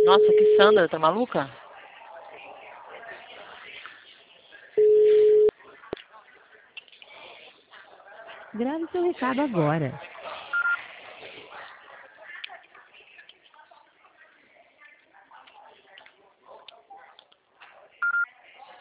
Nossa, que Sandra, tá maluca? Grave seu recado agora.